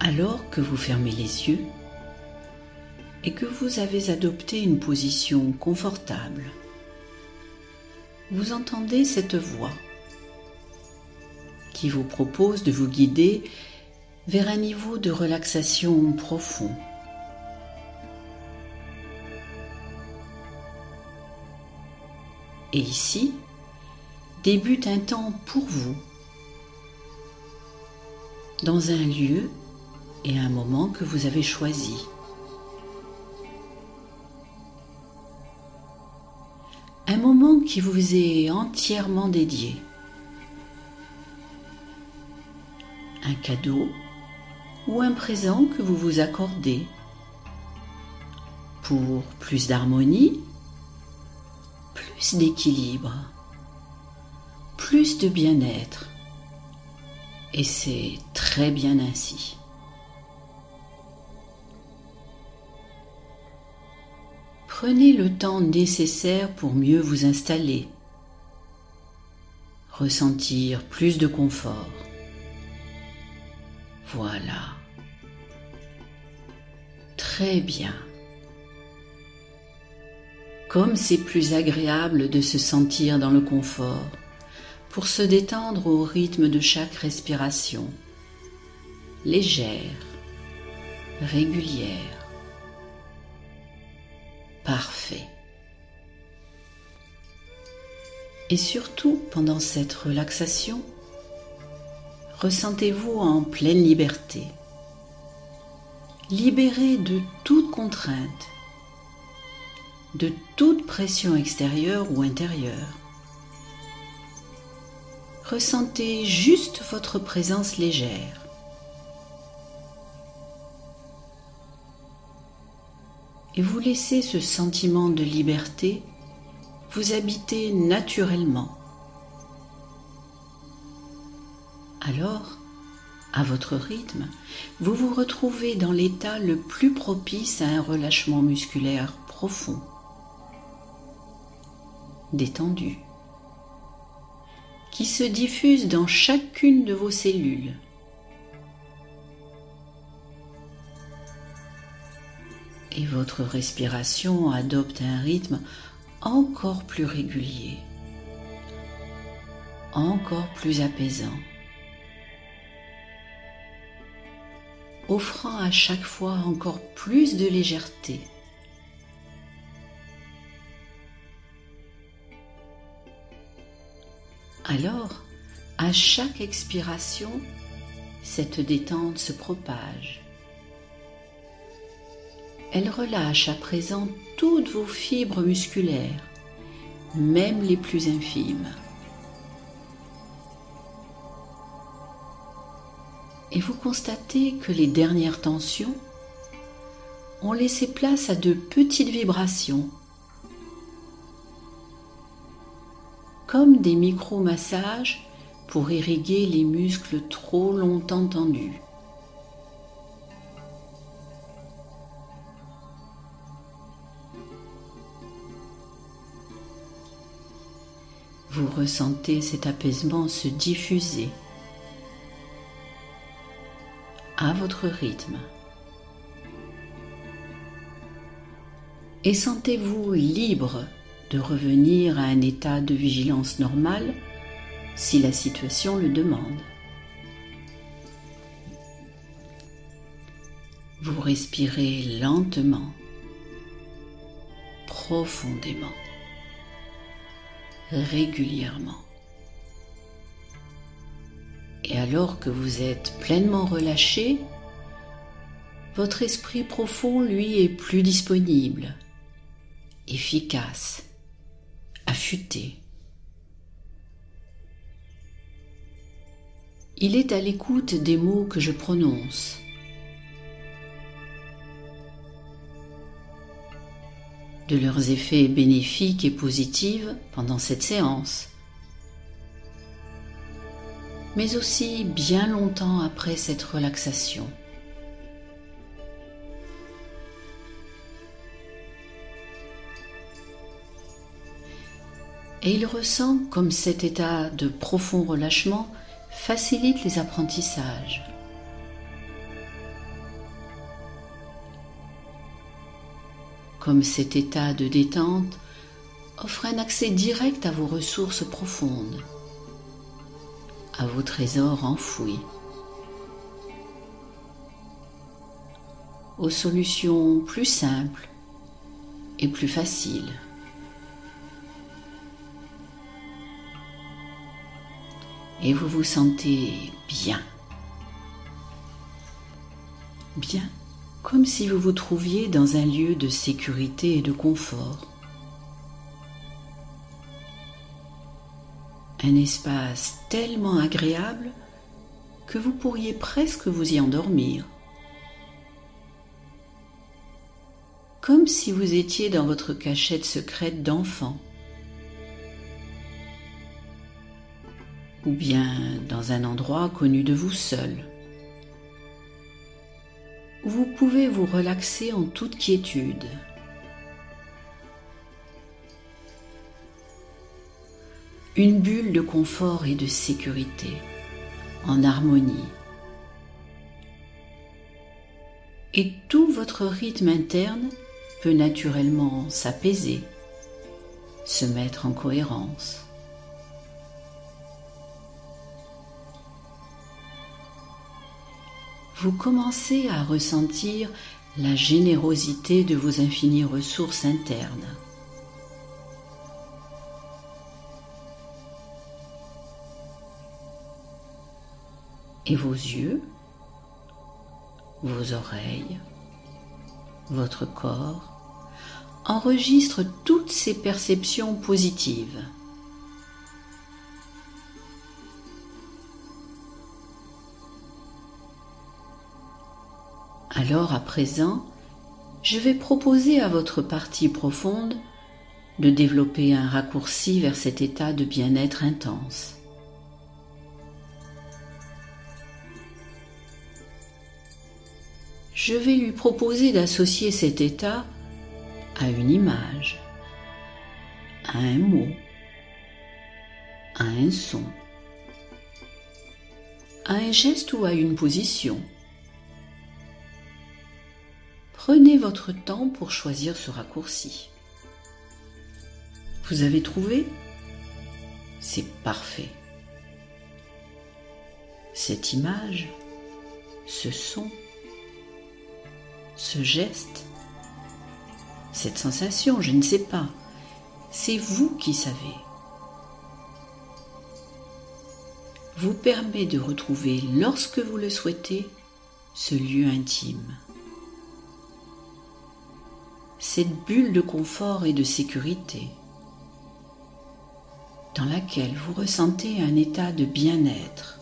Alors que vous fermez les yeux et que vous avez adopté une position confortable, vous entendez cette voix qui vous propose de vous guider vers un niveau de relaxation profond. Et ici débute un temps pour vous, dans un lieu et un moment que vous avez choisi. Un moment qui vous est entièrement dédié. Un cadeau ou un présent que vous vous accordez pour plus d'harmonie, plus d'équilibre, plus de bien-être. Et c'est très bien ainsi. Prenez le temps nécessaire pour mieux vous installer, ressentir plus de confort. Voilà. Très bien. Comme c'est plus agréable de se sentir dans le confort, pour se détendre au rythme de chaque respiration, légère, régulière. Parfait. Et surtout, pendant cette relaxation, ressentez-vous en pleine liberté, libéré de toute contrainte, de toute pression extérieure ou intérieure. Ressentez juste votre présence légère. Et vous laissez ce sentiment de liberté vous habiter naturellement. Alors, à votre rythme, vous vous retrouvez dans l'état le plus propice à un relâchement musculaire profond, détendu, qui se diffuse dans chacune de vos cellules. Et votre respiration adopte un rythme encore plus régulier, encore plus apaisant, offrant à chaque fois encore plus de légèreté. Alors, à chaque expiration, cette détente se propage. Elle relâche à présent toutes vos fibres musculaires, même les plus infimes. Et vous constatez que les dernières tensions ont laissé place à de petites vibrations, comme des micro-massages pour irriguer les muscles trop longtemps tendus. Vous ressentez cet apaisement se diffuser à votre rythme. Et sentez-vous libre de revenir à un état de vigilance normal si la situation le demande. Vous respirez lentement, profondément, régulièrement. Et alors que vous êtes pleinement relâché, votre esprit profond, lui, est plus disponible, efficace, affûté. Il est à l'écoute des mots que je prononce. De leurs effets bénéfiques et positifs pendant cette séance, mais aussi bien longtemps après cette relaxation. Et il ressent comme cet état de profond relâchement facilite les apprentissages. comme cet état de détente offre un accès direct à vos ressources profondes, à vos trésors enfouis, aux solutions plus simples et plus faciles. Et vous vous sentez bien. Bien, comme si vous vous trouviez dans un lieu de sécurité et de confort. Un espace tellement agréable que vous pourriez presque vous y endormir. Comme si vous étiez dans votre cachette secrète d'enfant. Ou bien dans un endroit connu de vous seul, où vous pouvez vous relaxer en toute quiétude. Une bulle de confort et de sécurité, en harmonie. Et tout votre rythme interne peut naturellement s'apaiser, se mettre en cohérence. Vous commencez à ressentir la générosité de vos infinies ressources internes. Et vos yeux, vos oreilles, votre corps enregistrent toutes ces perceptions positives. Alors à présent, je vais proposer à votre partie profonde de développer un raccourci vers cet état de bien-être intense. Je vais lui proposer d'associer cet état à une image, à un mot, à un son, à un geste ou à une position. Prenez votre temps pour choisir ce raccourci. Vous avez trouvé? C'est parfait. Cette image, ce son, ce geste, cette sensation, je ne sais pas, c'est vous qui savez. Vous permet de retrouver, lorsque vous le souhaitez, ce lieu intime. Cette bulle de confort et de sécurité dans laquelle vous ressentez un état de bien-être,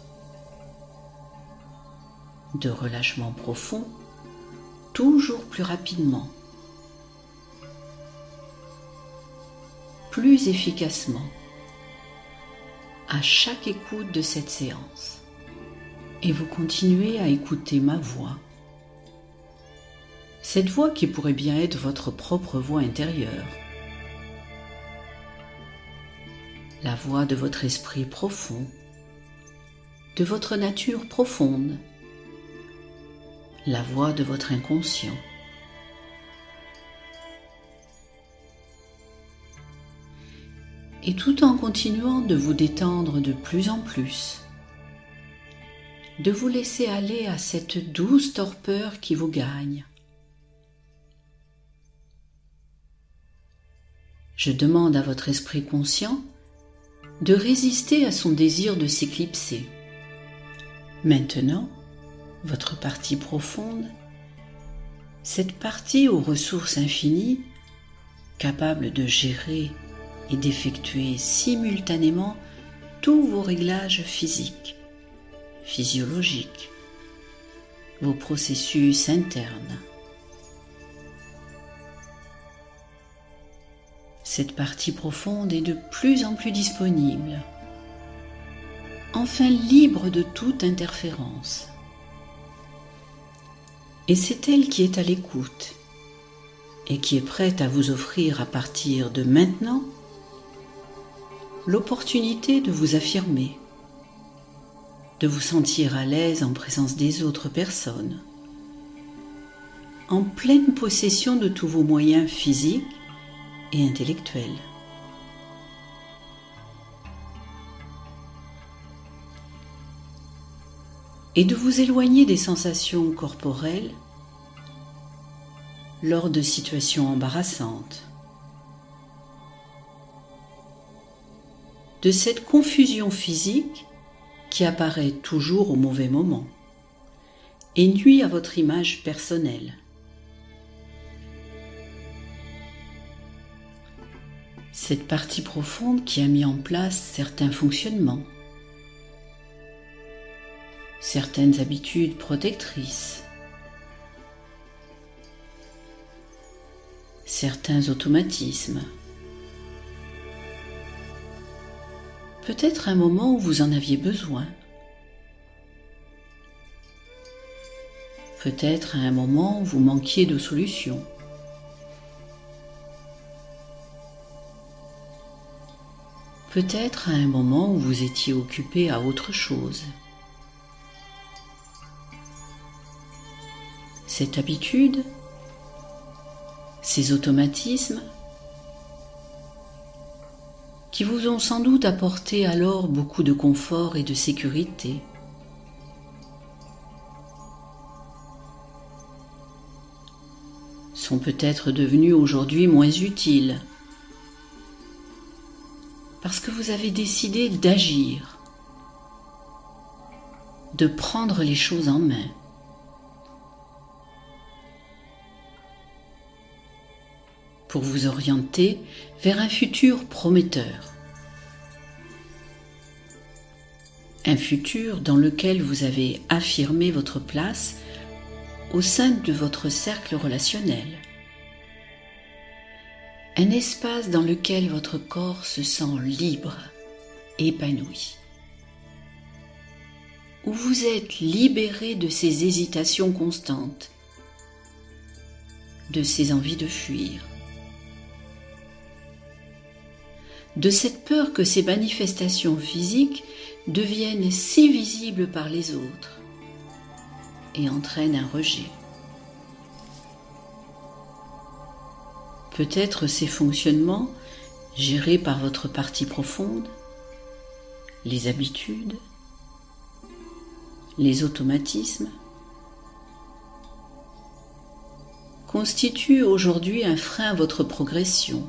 de relâchement profond, toujours plus rapidement, plus efficacement, à chaque écoute de cette séance. Et vous continuez à écouter ma voix. Cette voix qui pourrait bien être votre propre voix intérieure. La voix de votre esprit profond, de votre nature profonde, la voix de votre inconscient. Et tout en continuant de vous détendre de plus en plus, de vous laisser aller à cette douce torpeur qui vous gagne. Je demande à votre esprit conscient de résister à son désir de s'éclipser. Maintenant, votre partie profonde, cette partie aux ressources infinies, capable de gérer et d'effectuer simultanément tous vos réglages physiques, physiologiques, vos processus internes. Cette partie profonde est de plus en plus disponible, enfin libre de toute interférence. Et c'est elle qui est à l'écoute et qui est prête à vous offrir à partir de maintenant l'opportunité de vous affirmer, de vous sentir à l'aise en présence des autres personnes, en pleine possession de tous vos moyens physiques et intellectuels. Et de vous éloigner des sensations corporelles lors de situations embarrassantes, de cette confusion physique qui apparaît toujours au mauvais moment et nuit à votre image personnelle. Cette partie profonde qui a mis en place certains fonctionnements, certaines habitudes protectrices, certains automatismes. Peut-être un moment où vous en aviez besoin. Peut-être à un moment où vous manquiez de solution. Peut-être à un moment où vous étiez occupé à autre chose. Cette habitude, ces automatismes, qui vous ont sans doute apporté alors beaucoup de confort et de sécurité, sont peut-être devenus aujourd'hui moins utiles, parce que vous avez décidé d'agir, de prendre les choses en main. Pour vous orienter vers un futur prometteur. Un futur dans lequel vous avez affirmé votre place au sein de votre cercle relationnel. Un espace dans lequel votre corps se sent libre, épanoui. Où vous êtes libéré de ces hésitations constantes, de ces envies de fuir, de cette peur que ces manifestations physiques deviennent si visibles par les autres et entraînent un rejet. Peut-être ces fonctionnements, gérés par votre partie profonde, les habitudes, les automatismes, constituent aujourd'hui un frein à votre progression,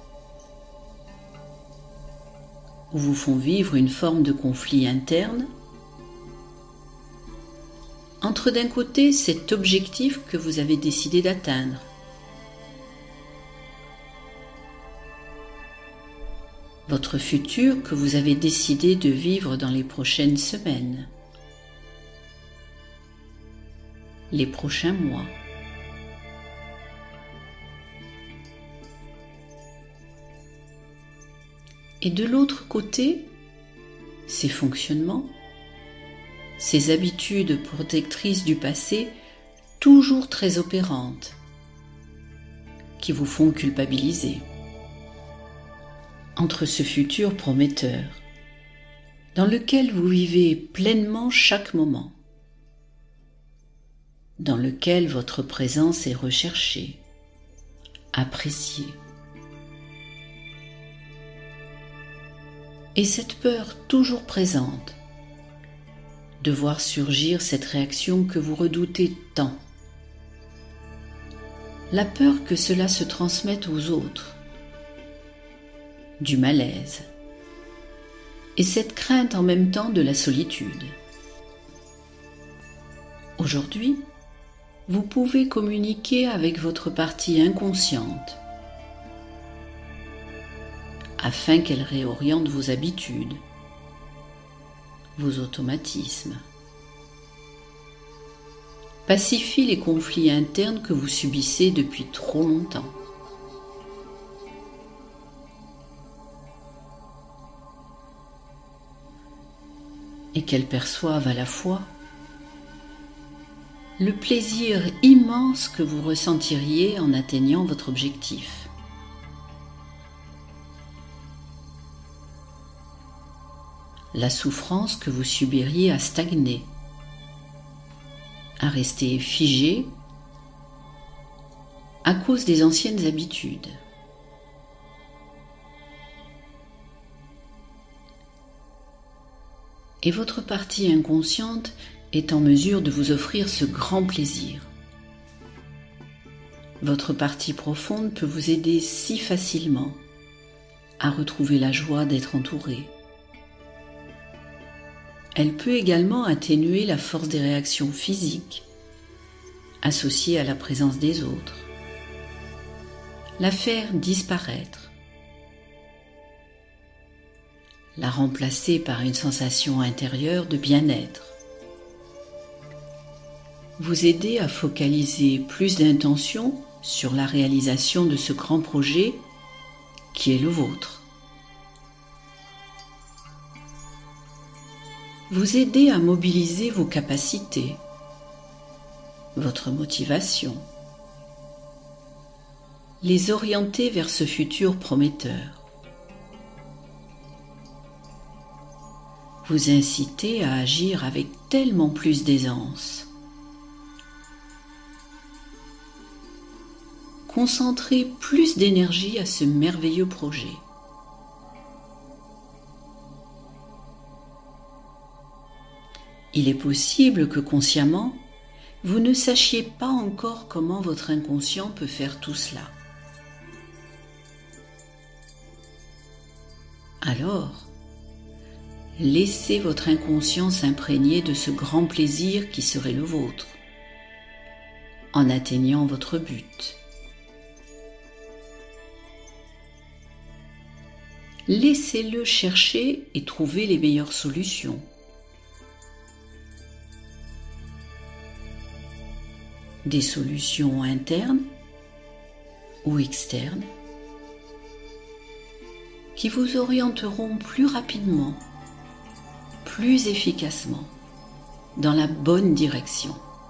ou vous font vivre une forme de conflit interne entre d'un côté cet objectif que vous avez décidé d'atteindre, votre futur que vous avez décidé de vivre dans les prochaines semaines, les prochains mois, et de l'autre côté, ces fonctionnements, ces habitudes protectrices du passé, toujours très opérantes, qui vous font culpabiliser. Entre ce futur prometteur, dans lequel vous vivez pleinement chaque moment, dans lequel votre présence est recherchée, appréciée, et cette peur toujours présente de voir surgir cette réaction que vous redoutez tant. La peur que cela se transmette aux autres, du malaise, et cette crainte en même temps de la solitude. Aujourd'hui, vous pouvez communiquer avec votre partie inconsciente afin qu'elle réoriente vos habitudes, vos automatismes, pacifie les conflits internes que vous subissez depuis trop longtemps. Et qu'elle perçoive à la fois le plaisir immense que vous ressentiriez en atteignant votre objectif, la souffrance que vous subiriez à stagner, à rester figé à cause des anciennes habitudes. Et votre partie inconsciente est en mesure de vous offrir ce grand plaisir. Votre partie profonde peut vous aider si facilement à retrouver la joie d'être entouré. Elle peut également atténuer la force des réactions physiques associées à la présence des autres, la faire disparaître, la remplacer par une sensation intérieure de bien-être, vous aider à focaliser plus d'intention sur la réalisation de ce grand projet qui est le vôtre. Vous aider à mobiliser vos capacités, votre motivation, les orienter vers ce futur prometteur. Vous inciter à agir avec tellement plus d'aisance. Concentrez plus d'énergie à ce merveilleux projet. Il est possible que consciemment, vous ne sachiez pas encore comment votre inconscient peut faire tout cela. Alors, laissez votre inconscient s'imprégner de ce grand plaisir qui serait le vôtre, en atteignant votre but. Laissez-le chercher et trouver les meilleures solutions. Des solutions internes ou externes qui vous orienteront plus rapidement, plus efficacement dans la bonne direction.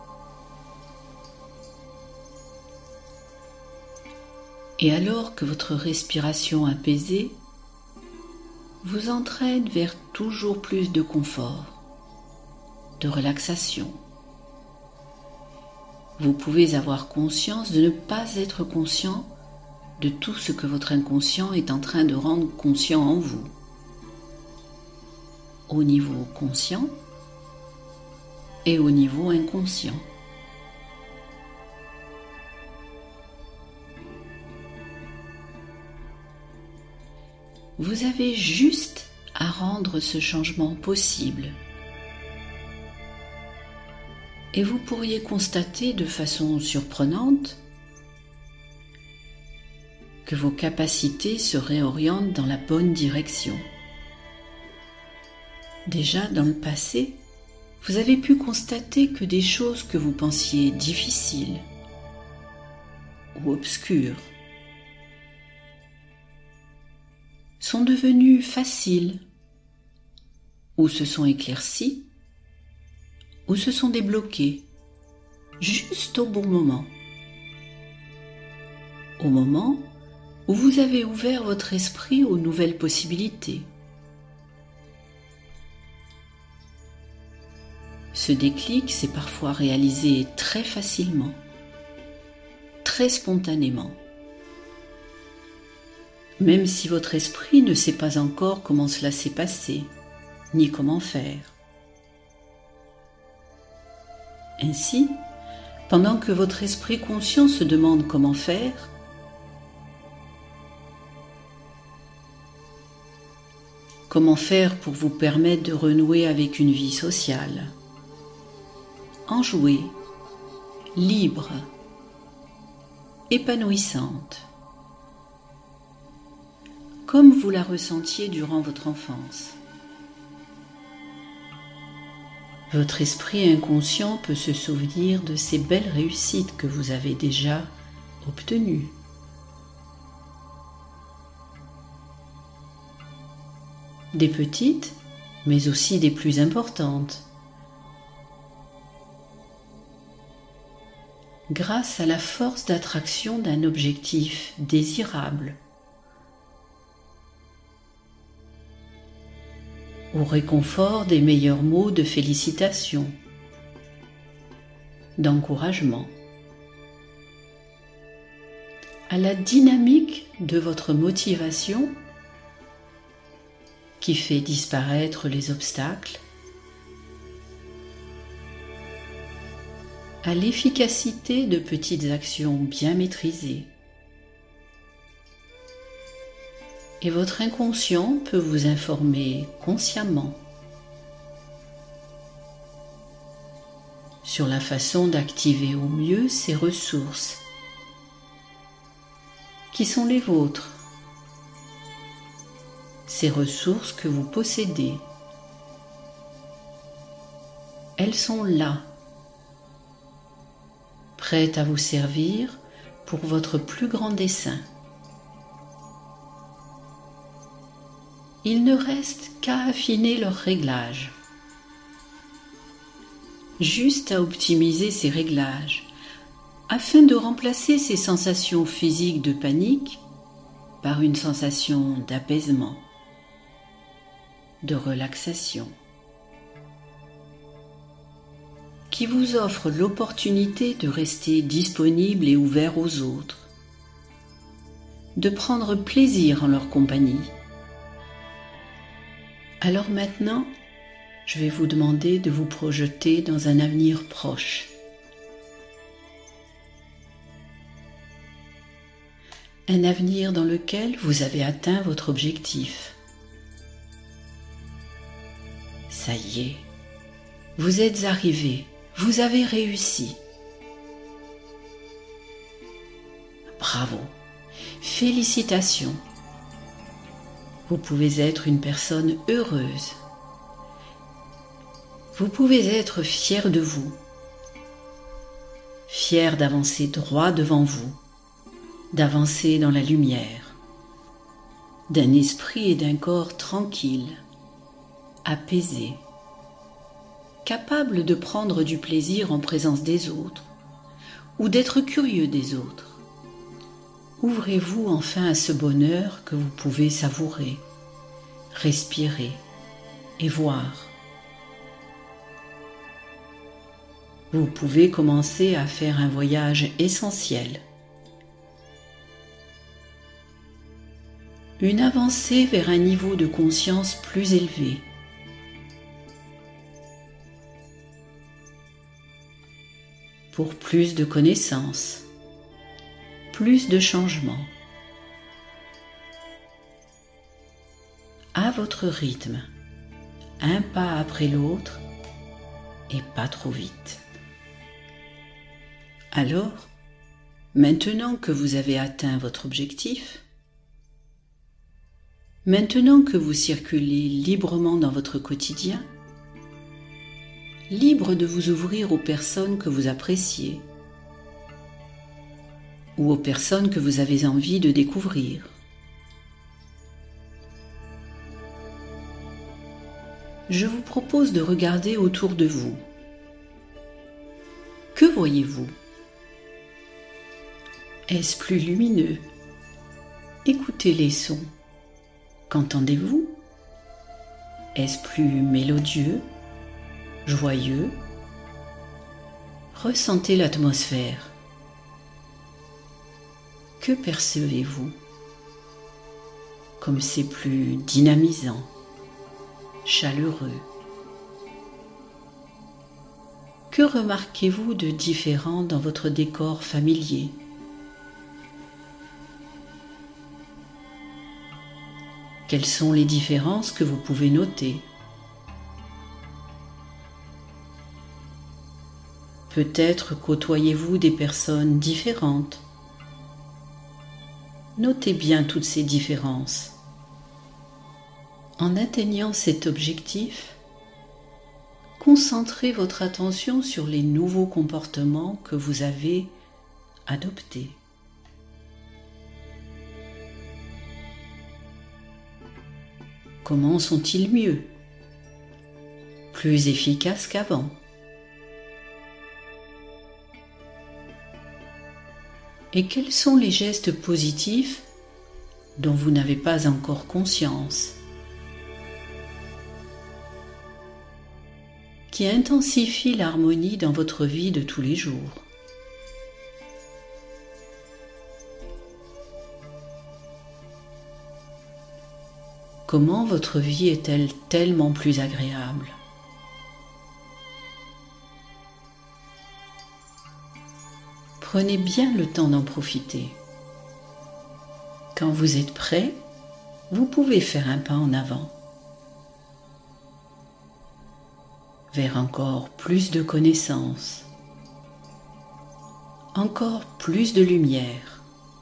Et alors que votre respiration apaisée vous entraîne vers toujours plus de confort, de relaxation, vous pouvez avoir conscience de ne pas être conscient de tout ce que votre inconscient est en train de rendre conscient en vous, au niveau conscient et au niveau inconscient. Vous avez juste à rendre ce changement possible. Et vous pourriez constater de façon surprenante que vos capacités se réorientent dans la bonne direction. Déjà dans le passé, vous avez pu constater que des choses que vous pensiez difficiles ou obscures sont devenues faciles, ou se sont éclaircies, ou se sont débloquées, juste au bon moment. Au moment où vous avez ouvert votre esprit aux nouvelles possibilités. Ce déclic s'est parfois réalisé très facilement, très spontanément. Même si votre esprit ne sait pas encore comment cela s'est passé, ni comment faire. Ainsi, pendant que votre esprit conscient se demande comment faire, pour vous permettre de renouer avec une vie sociale, enjouée, libre, épanouissante, comme vous la ressentiez durant votre enfance. Votre esprit inconscient peut se souvenir de ces belles réussites que vous avez déjà obtenues. Des petites, mais aussi des plus importantes. Grâce à la force d'attraction d'un objectif désirable, au réconfort des meilleurs mots de félicitations, d'encouragement. à la dynamique de votre motivation qui fait disparaître les obstacles, à l'efficacité de petites actions bien maîtrisées. Et votre inconscient peut vous informer consciemment sur la façon d'activer au mieux ces ressources qui sont les vôtres, ces ressources que vous possédez. Elles sont là, prêtes à vous servir pour votre plus grand dessein. Il ne reste qu'à affiner leur réglage. Juste à optimiser ces réglages, afin de remplacer ces sensations physiques de panique par une sensation d'apaisement, de relaxation, qui vous offre l'opportunité de rester disponible et ouvert aux autres, de prendre plaisir en leur compagnie. Alors maintenant, je vais vous demander de vous projeter dans un avenir proche. Un avenir dans lequel vous avez atteint votre objectif. Ça y est, vous êtes arrivé, vous avez réussi. Bravo, félicitations. Vous pouvez être une personne heureuse. Vous pouvez être fier de vous, fier d'avancer droit devant vous, d'avancer dans la lumière, d'un esprit et d'un corps tranquilles, apaisés, capables de prendre du plaisir en présence des autres ou d'être curieux des autres. Ouvrez-vous enfin à ce bonheur que vous pouvez savourer, respirer et voir. Vous pouvez commencer à faire un voyage essentiel. Une avancée vers un niveau de conscience plus élevé. Pour plus de connaissances, plus de changements. À votre rythme, un pas après l'autre et pas trop vite. Alors, maintenant que vous avez atteint votre objectif, maintenant que vous circulez librement dans votre quotidien, libre de vous ouvrir aux personnes que vous appréciez ou aux personnes que vous avez envie de découvrir. Je vous propose de regarder autour de vous. Que voyez-vous ? Est-ce plus lumineux ? Écoutez les sons. Qu'entendez-vous ? Est-ce plus mélodieux, joyeux ? Ressentez l'atmosphère. Que percevez-vous ? Comme c'est plus dynamisant, chaleureux. Que remarquez-vous de différent dans votre décor familier ? Quelles sont les différences que vous pouvez noter ? Peut-être côtoyez-vous des personnes différentes. Notez bien toutes ces différences. En atteignant cet objectif, concentrez votre attention sur les nouveaux comportements que vous avez adoptés. Comment sont-ils mieux, plus efficaces qu'avant ? Et quels sont les gestes positifs dont vous n'avez pas encore conscience, qui intensifient l'harmonie dans votre vie de tous les jours ? Comment votre vie est-elle tellement plus agréable? Prenez bien le temps d'en profiter. Quand vous êtes prêt, vous pouvez faire un pas en avant, vers encore plus de connaissances, encore plus de lumière.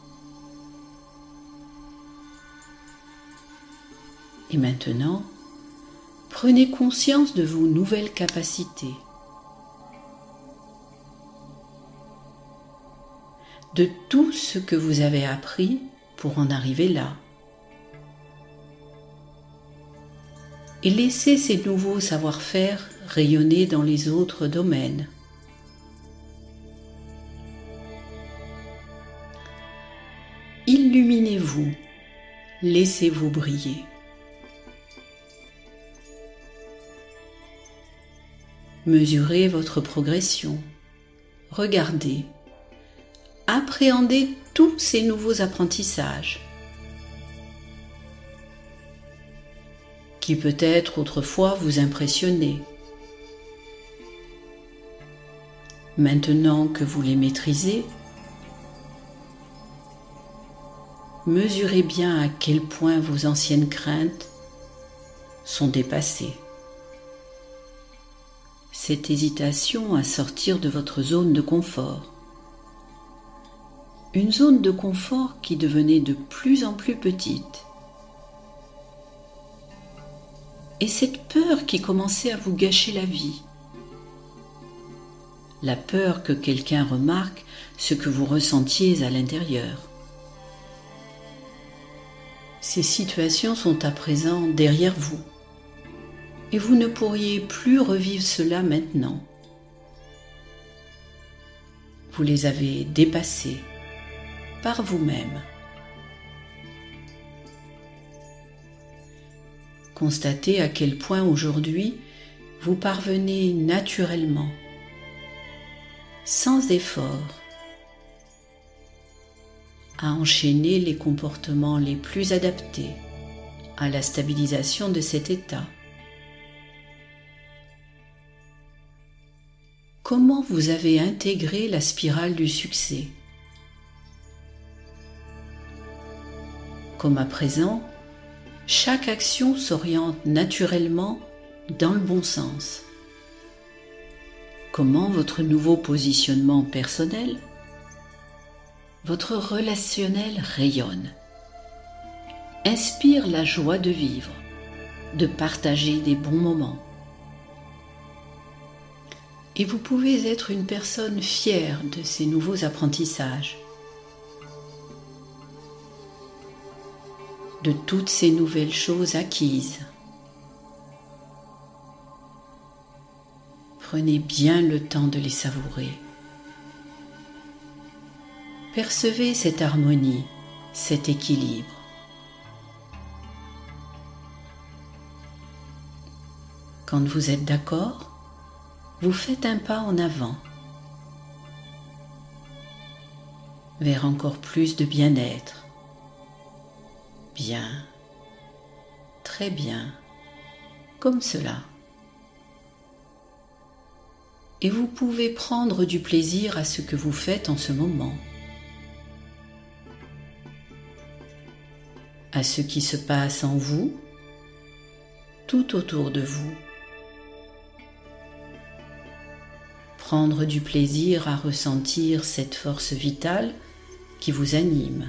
Et maintenant, prenez conscience de vos nouvelles capacités, de tout ce que vous avez appris pour en arriver là. Et laissez ces nouveaux savoir-faire rayonner dans les autres domaines. Illuminez-vous, laissez-vous briller. Mesurez votre progression, regardez, appréhendez tous ces nouveaux apprentissages qui peut-être autrefois vous impressionnaient. Maintenant que vous les maîtrisez, mesurez bien à quel point vos anciennes craintes sont dépassées. Cette hésitation à sortir de votre zone de confort. Une zone de confort qui devenait de plus en plus petite. Et cette peur qui commençait à vous gâcher la vie. La peur que quelqu'un remarque ce que vous ressentiez à l'intérieur. Ces situations sont à présent derrière vous. Et vous ne pourriez plus revivre cela maintenant. Vous les avez dépassées par vous-même. Constatez à quel point aujourd'hui vous parvenez naturellement, sans effort, à enchaîner les comportements les plus adaptés à la stabilisation de cet état. Comment vous avez intégré la spirale du succès? Comme à présent, chaque action s'oriente naturellement dans le bon sens. Comment votre nouveau positionnement personnel, votre relationnel rayonne, inspire la joie de vivre, de partager des bons moments. Et vous pouvez être une personne fière de ces nouveaux apprentissages, de toutes ces nouvelles choses acquises. Prenez bien le temps de les savourer. Percevez cette harmonie, cet équilibre. Quand vous êtes d'accord, vous faites un pas en avant, vers encore plus de bien-être. Bien, très bien, comme cela. Et vous pouvez prendre du plaisir à ce que vous faites en ce moment, à ce qui se passe en vous, tout autour de vous. Prendre du plaisir à ressentir cette force vitale qui vous anime.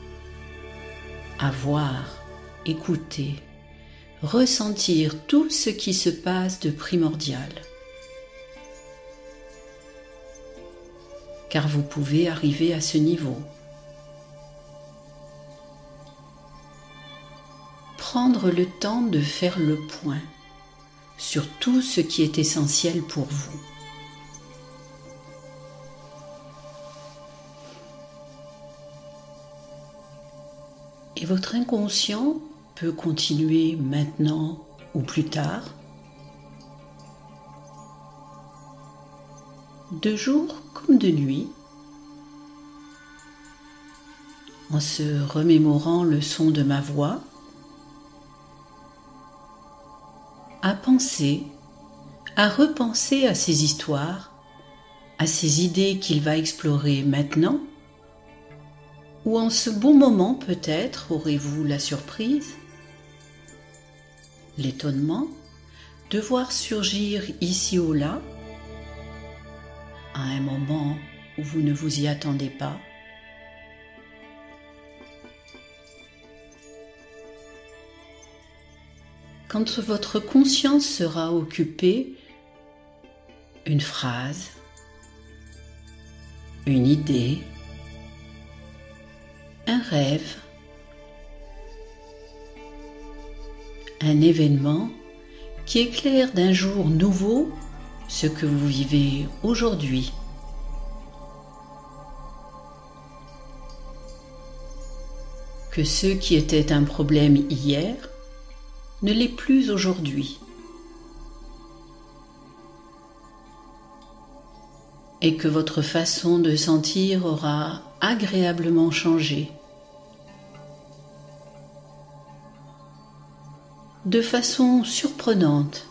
À voir, écouter, ressentir tout ce qui se passe de primordial. Car vous pouvez arriver à ce niveau. Prendre le temps de faire le point sur tout ce qui est essentiel pour vous. Et votre inconscient peut continuer maintenant ou plus tard, de jour comme de nuit, en se remémorant le son de ma voix, penser, à repenser à ces histoires, à ces idées qu'il va explorer maintenant, ou en ce bon moment peut-être aurez-vous la surprise, l'étonnement de voir surgir ici ou là, à un moment où vous ne vous y attendez pas, quand votre conscience sera occupée, une phrase, une idée, un rêve, un événement qui éclaire d'un jour nouveau ce que vous vivez aujourd'hui. Que ce qui était un problème hier ne l'est plus aujourd'hui. Et que votre façon de sentir aura agréablement changé. De façon surprenante.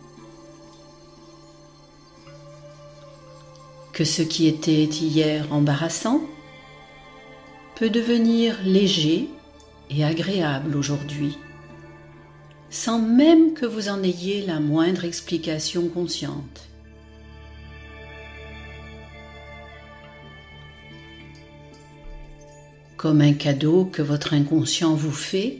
Que ce qui était hier embarrassant peut devenir léger et agréable aujourd'hui, sans même que vous en ayez la moindre explication consciente. Comme un cadeau que votre inconscient vous fait,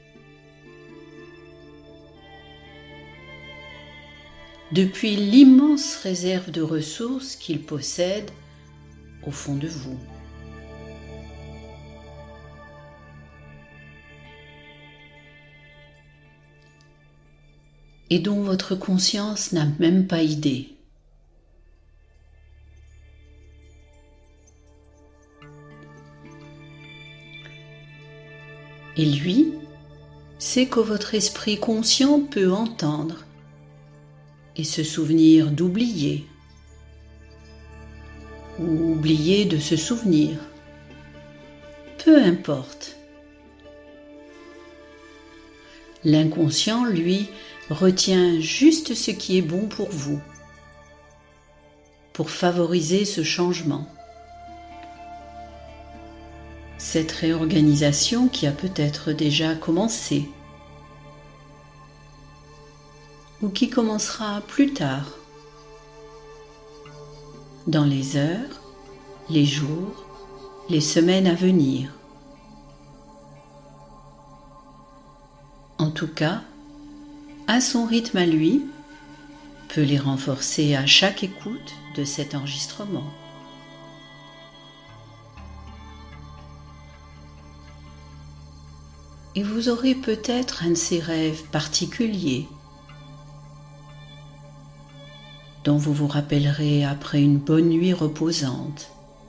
depuis l'immense réserve de ressources qu'il possède au fond de vous. Et dont votre conscience n'a même pas idée. Et lui sait que votre esprit conscient peut entendre et se souvenir d'oublier, ou oublier de se souvenir, peu importe. L'inconscient, lui, retient juste ce qui est bon pour vous, pour favoriser ce changement. Cette réorganisation qui a peut-être déjà commencé, ou qui commencera plus tard, dans les heures, les jours, les semaines à venir. En tout cas, à son rythme à lui, peut les renforcer à chaque écoute de cet enregistrement. Et vous aurez peut-être un de ces rêves particuliers dont vous vous rappellerez après une bonne nuit reposante,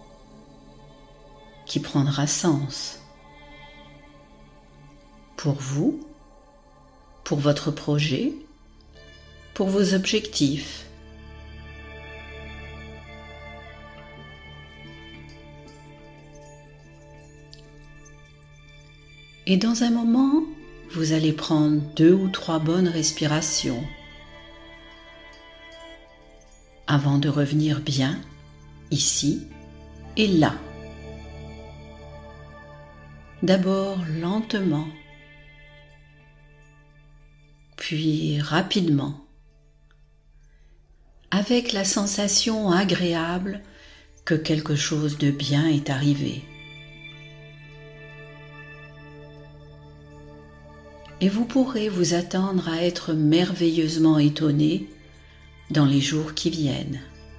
qui prendra sens pour vous, pour votre projet, pour vos objectifs. Et dans un moment, vous allez prendre 2 ou 3 bonnes respirations avant de revenir bien ici et là. D'abord lentement, puis rapidement, avec la sensation agréable que quelque chose de bien est arrivé. Et vous pourrez vous attendre à être merveilleusement étonné dans les jours qui viennent.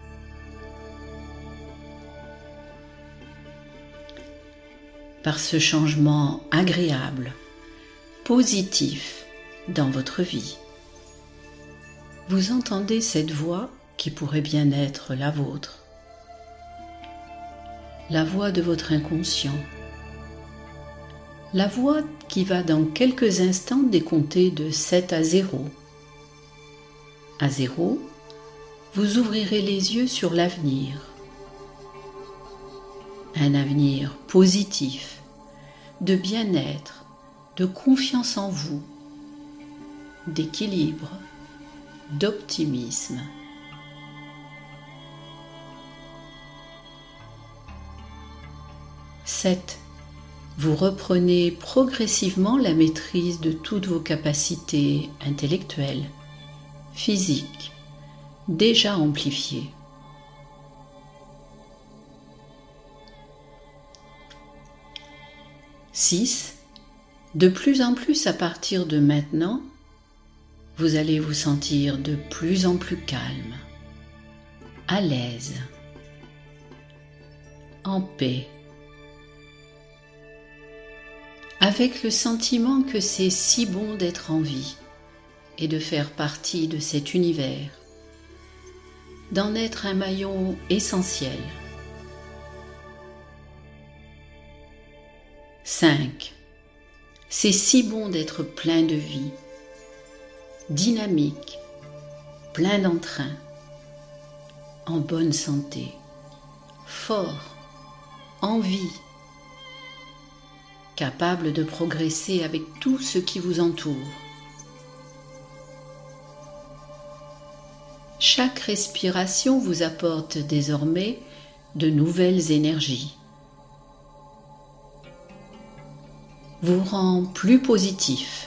Par ce changement agréable, positif dans votre vie. Vous entendez cette voix qui pourrait bien être la vôtre, la voix de votre inconscient, la voix qui va dans quelques instants décompter de 7 à 0. À 0, vous ouvrirez les yeux sur l'avenir. Un avenir positif, de bien-être, de confiance en vous, d'équilibre, d'optimisme. 7. Vous reprenez progressivement la maîtrise de toutes vos capacités intellectuelles, physiques, déjà amplifiées. 6. De plus en plus à partir de maintenant, vous allez vous sentir de plus en plus calme, à l'aise, en paix, avec le sentiment que c'est si bon d'être en vie et de faire partie de cet univers, d'en être un maillon essentiel. 5. C'est si bon d'être plein de vie, dynamique, plein d'entrain, en bonne santé, fort, en vie, capable de progresser avec tout ce qui vous entoure. Chaque respiration vous apporte désormais de nouvelles énergies, vous rend plus positif.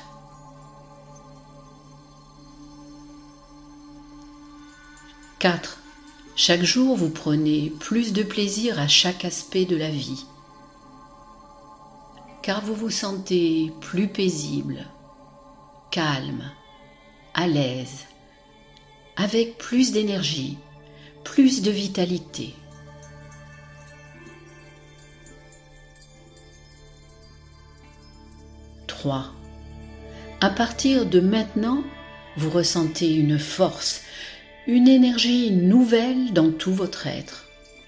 4. Chaque jour, vous prenez plus de plaisir à chaque aspect de la vie, car vous vous sentez plus paisible, calme, à l'aise, avec plus d'énergie, plus de vitalité. 3. À partir de maintenant, vous ressentez une force, une énergie nouvelle dans tout votre être.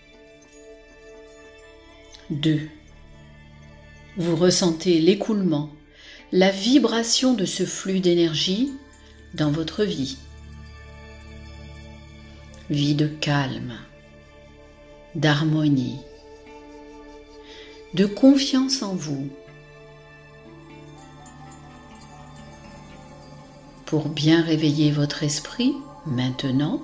2. Vous ressentez l'écoulement, la vibration de ce flux d'énergie dans votre vie. Vie de calme, d'harmonie, de confiance en vous. Pour bien réveiller votre esprit, maintenant,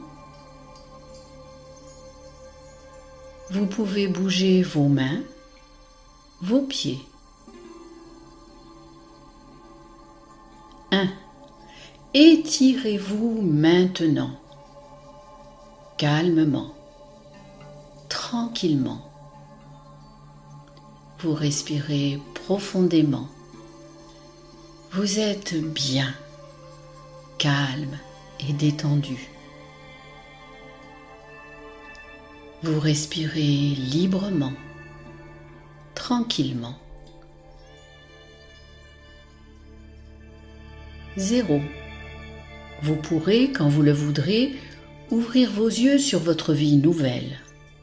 vous pouvez bouger vos mains, vos pieds. 1. Étirez-vous maintenant, calmement, tranquillement. Vous respirez profondément. Vous êtes bien, calme et détendu. Vous respirez librement, tranquillement. 0. Vous pourrez, quand vous le voudrez, ouvrir vos yeux sur votre vie nouvelle.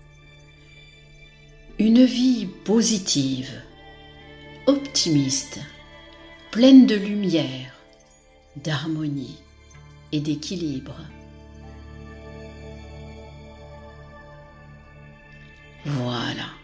Une vie positive, optimiste, pleine de lumière, d'harmonie et d'équilibre. Voilà.